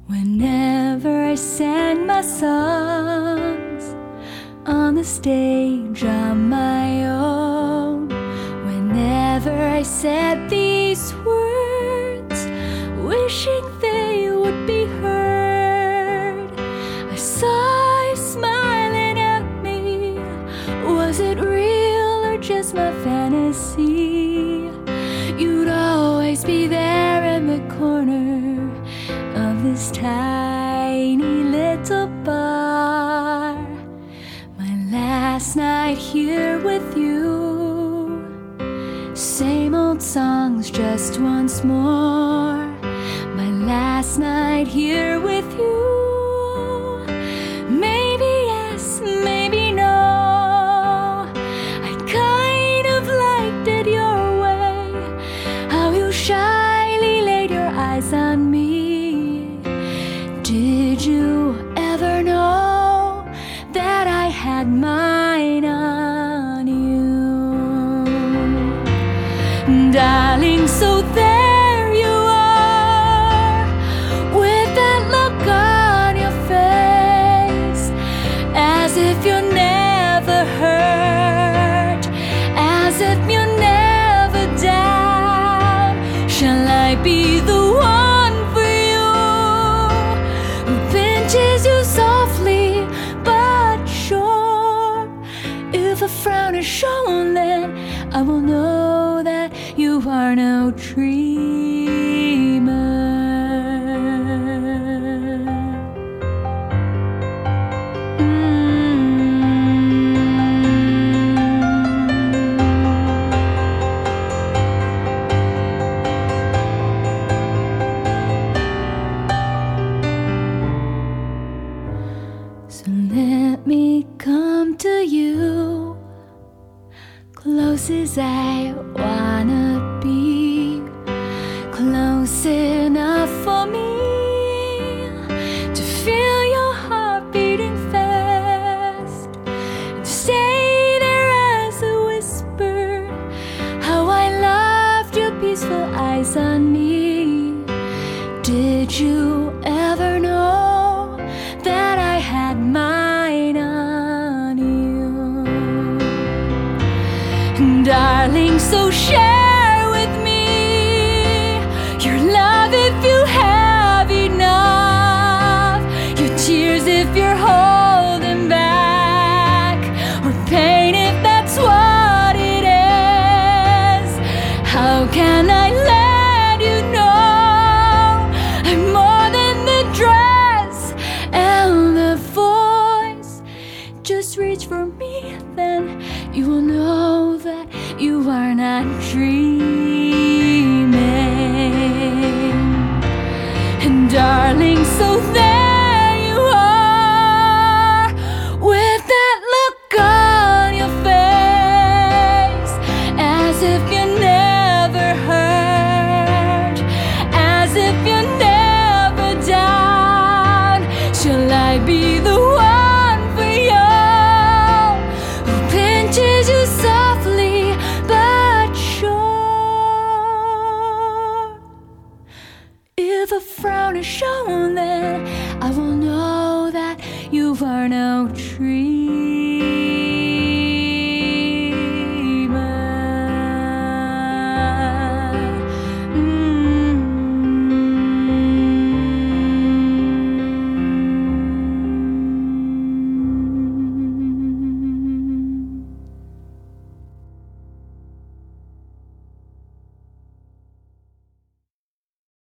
Whenever I sang my songs on the stage on my own, whenever I said these words, wishing they would be heard, I saw you smiling at me. Was it real or just my fantasy? You'd always be there in the corner of this tiny little bar. My last night here with you, same old songs just once more. My last night here with you, maybe yes, maybe no. I kind of liked it your way, how you shyly laid your eyes on me. Did you ever know that I had mine on you? Darling, so there you are, with that look on your face, as if you're never hurt, as if you're never down. Shall I be the one for you, who pinches you softly but sure? If a frown is shown, then I will know that you are no dreamer. So let me come to you, close as I wanna be, close enough for me to feel your heart beating fast, and stay there as a whisper, how I loved your peaceful eyes on me. Did you ever know that I had mine on you? Darling, so share with me your love if you have enough, your tears if you're holding back, or pain if that's what it is. How can I let you know I'm more than the dress and the voice? Just reach for me, then you will know that you are not dreaming. And darling, so there you are, with that look on your face, as if you never hurt, as if you're never down. Shall I be the one for you, who pinches you softly but sure? If a frown is shown, then I will know that you are no dreamer.